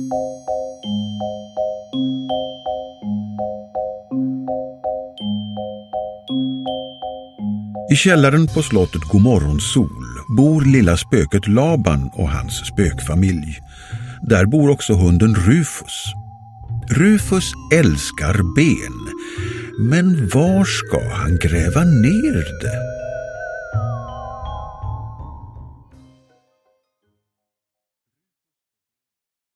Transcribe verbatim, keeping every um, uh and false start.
I källaren på slottet Godmorgonsol bor lilla spöket Laban och hans spökfamilj. Där bor också hunden Rufus. Rufus älskar ben, men var ska han gräva ner det?